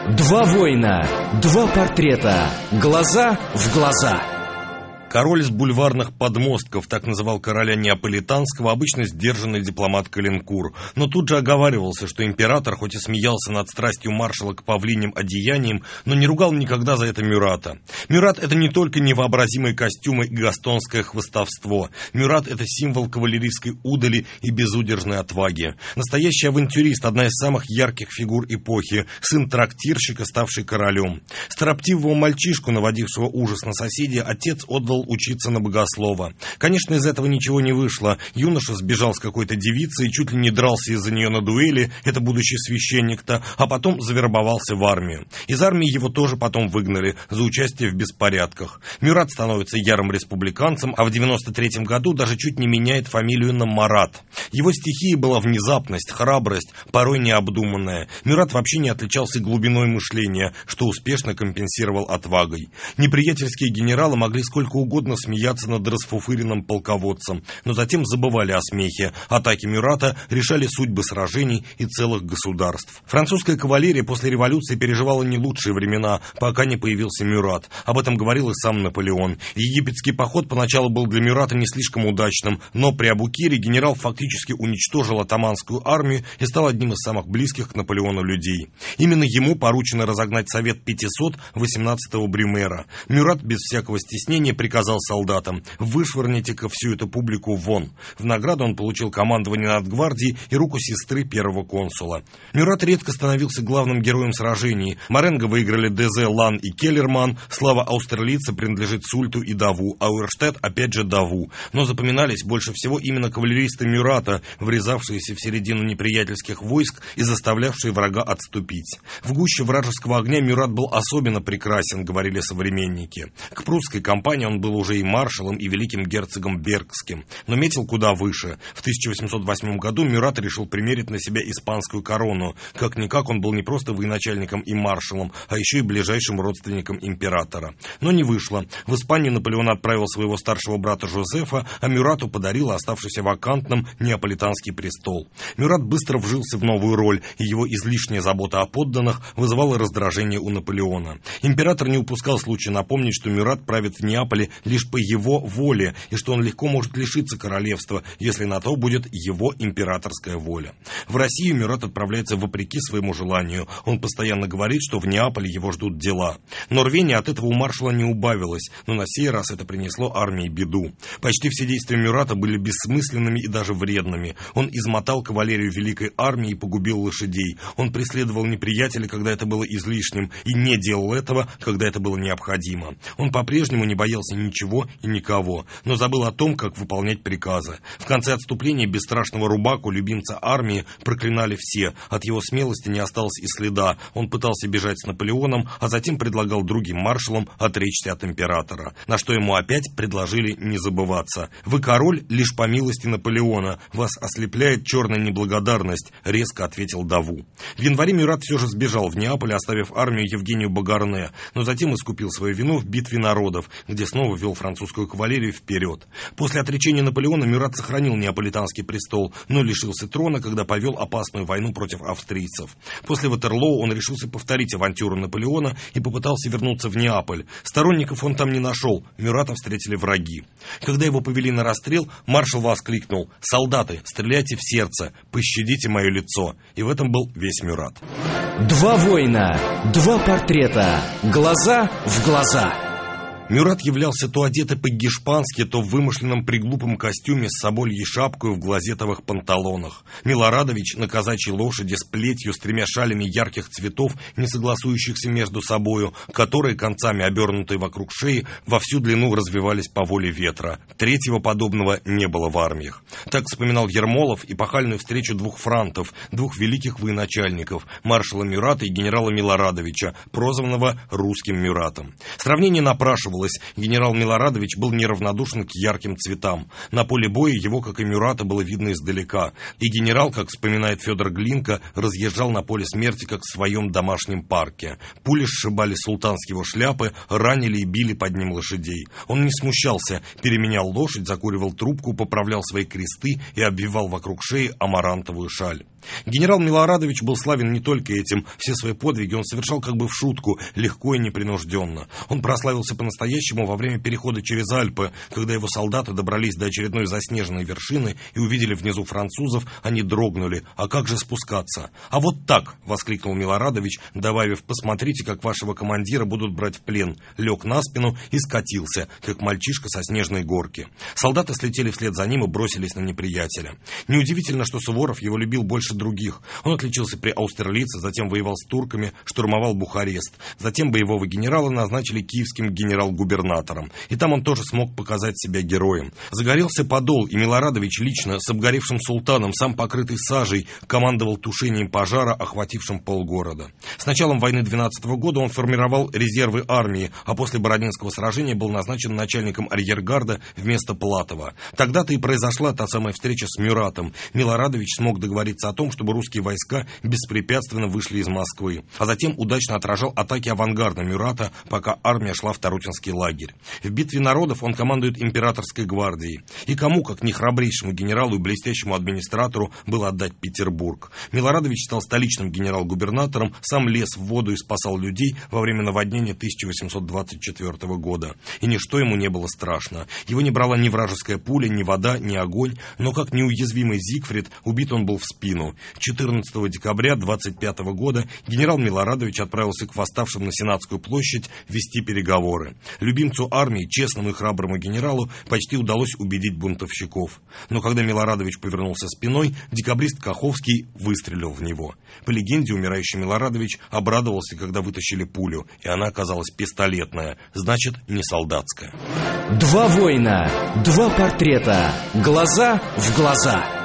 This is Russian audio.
Два воина, два портрета, глаза в глаза. Король с бульварных подмостков, так называл короля неаполитанского, обычно сдержанный дипломат Каленкур. Но тут же оговаривался, что император, хоть и смеялся над страстью маршала к павлиним одеяниям, но не ругал никогда за это Мюрата. Мюрат — это не только невообразимые костюмы и гастонское хвастовство. Мюрат — это символ кавалерийской удали и безудержной отваги. Настоящий авантюрист, одна из самых ярких фигур эпохи, сын трактирщика, ставший королем. Строптивого мальчишку, наводившего ужас на соседей, отец отдал учиться на богослова. Конечно, из этого ничего не вышло. Юноша сбежал с какой-то девицей и чуть ли не дрался из-за нее на дуэли, это будущий священник-то, а потом завербовался в армию. Из армии его тоже потом выгнали за участие в беспорядках. Мюрат становится ярым республиканцем, а в 93-м году даже чуть не меняет фамилию на Марат. Его стихией была внезапность, храбрость, порой необдуманная. Мюрат вообще не отличался глубиной мышления, что успешно компенсировал отвагой. Неприятельские генералы могли сколько угодно смеяться над расфуфыренным полководцем, но затем забывали о смехе. Атаки Мюрата решали судьбы сражений и целых государств. Французская кавалерия после революции переживала не лучшие времена, пока не появился Мюрат. Об этом говорил и сам Наполеон. Египетский поход поначалу был для Мюрата не слишком удачным, но при Абукире генерал фактически уничтожил оттоманскую армию и стал одним из самых близких к Наполеону людей. Именно ему поручено разогнать совет 500 18-го Брюмера. Мюрат без всякого стеснения приказал солдатам: вышвырните-ка всю эту публику вон. В награду он получил командование над гвардией и руку сестры первого консула. Мюрат редко становился главным героем сражений. Маренго выиграли Дезе, Лан и Келлерман, слава аустерлица принадлежит Сульту и Даву, а Уэрштедт опять же Даву. Но запоминались больше всего именно кавалеристы Мюрата, врезавшиеся в середину неприятельских войск и заставлявшие врага отступить. В гуще вражеского огня Мюрат был особенно прекрасен, говорили современники. К прусской кампании он был уже и маршалом, и великим герцогом Бергским, но метил куда выше. В 1808 году Мюрат решил примерить на себя испанскую корону. Как-никак он был не просто военачальником и маршалом, а еще и ближайшим родственником императора. Но не вышло. В Испанию Наполеон отправил своего старшего брата Жозефа, а Мюрату подарил оставшийся вакантным неаполитанский престол. Мюрат быстро вжился в новую роль, и его излишняя забота о подданных вызывала раздражение у Наполеона. Император не упускал случая напомнить, что Мюрат правит в Неаполе лишь по его воле, и что он легко может лишиться королевства, если на то будет его императорская воля. В Россию Мюрат отправляется вопреки своему желанию. Он постоянно говорит, что в Неаполе его ждут дела. Но рвение от этого у маршала не убавилось, но на сей раз это принесло армии беду. Почти все действия Мюрата были бессмысленными и даже вредными. Он измотал кавалерию великой армии и погубил лошадей. Он преследовал неприятеля, когда это было излишним, и не делал этого, когда это было необходимо. Он по-прежнему не боялся ничего и никого, но забыл о том, как выполнять приказы. В конце отступления бесстрашного Рубаку, любимца армии, проклинали все. От его смелости не осталось и следа. Он пытался бежать с Наполеоном, а затем предлагал другим маршалам отречься от императора. На что ему опять предложили не забываться. «Вы король лишь по милости Наполеона. Вас ослепляет черная неблагодарность», — резко ответил Даву. В январе Мюрат все же сбежал в Неаполь, оставив армию Евгению Багарне, но затем искупил свою вину в битве народов, где снова вел французскую кавалерию вперед. После отречения Наполеона Мюрат сохранил неаполитанский престол, но лишился трона, когда повел опасную войну против австрийцев. После Ватерлоо он решился повторить авантюру Наполеона и попытался вернуться в Неаполь. Сторонников он там не нашел, Мюрата встретили враги. Когда его повели на расстрел, маршал воскликнул: «Солдаты, стреляйте в сердце, пощадите мое лицо». И в этом был весь Мюрат. Два воина, два портрета, глаза в глаза. Мюрат являлся то одетый по-гешпански, то в вымышленном приглупом костюме с собольей шапкой в глазетовых панталонах. Милорадович на казачьей лошади с плетью с 3 шалями ярких цветов, не согласующихся между собою, которые, концами обернутые вокруг шеи, во всю длину развивались по воле ветра. Третьего подобного не было в армиях. Так вспоминал Ермолов эпохальную встречу двух франтов, двух великих военачальников, маршала Мюрата и генерала Милорадовича, прозванного русским Мюратом. Сравнение напрашивалось. Генерал Милорадович был неравнодушен к ярким цветам. На поле боя его, как и Мюрата, было видно издалека. И генерал, как вспоминает Федор Глинка, разъезжал на поле смерти, как в своем домашнем парке. Пули сшибали султан с его шляпы, ранили и били под ним лошадей. Он не смущался, переменял лошадь, закуривал трубку, поправлял свои кресты и обвивал вокруг шеи амарантовую шаль. Генерал Милорадович был славен не только этим. Все свои подвиги он совершал как бы в шутку, легко и непринужденно. Он прославился по-настоящему во время перехода через Альпы, когда его солдаты добрались до очередной заснеженной вершины и увидели внизу французов, они дрогнули. А как же спускаться? «А вот так!» — воскликнул Милорадович, добавив: «Посмотрите, как вашего командира будут брать в плен». Лег на спину и скатился, как мальчишка со снежной горки. Солдаты слетели вслед за ним и бросились на неприятеля. Неудивительно, что Суворов его любил больше других. Он отличился при Аустерлице, затем воевал с турками, штурмовал Бухарест. Затем боевого генерала назначили киевским генерал-губернатором. И там он тоже смог показать себя героем. Загорелся подол, и Милорадович лично с обгоревшим султаном, сам покрытый сажей, командовал тушением пожара, охватившим полгорода. С началом войны 12 года он формировал резервы армии, а после Бородинского сражения был назначен начальником арьергарда вместо Платова. Тогда-то и произошла та самая встреча с Мюратом. Милорадович смог договориться о том, чтобы русские войска беспрепятственно вышли из Москвы, а затем удачно отражал атаки авангарда Мюрата, пока армия шла в Тарутинский лагерь. В битве народов он командует императорской гвардией. И кому, как не храбрейшему генералу и блестящему администратору, было отдать Петербург? Милорадович стал столичным генерал-губернатором, сам лез в воду и спасал людей во время наводнения 1824 года. И ничто ему не было страшно. Его не брала ни вражеская пуля, ни вода, ни огонь, но как неуязвимый Зигфрид, убит он был в спину. 14 декабря 25 года генерал Милорадович отправился к восставшим на Сенатскую площадь вести переговоры. Любимцу армии, честному и храброму генералу, почти удалось убедить бунтовщиков. Но когда Милорадович повернулся спиной, декабрист Каховский выстрелил в него. По легенде, умирающий Милорадович обрадовался, когда вытащили пулю, и она оказалась пистолетная, значит, не солдатская. Два воина, два портрета, глаза в глаза.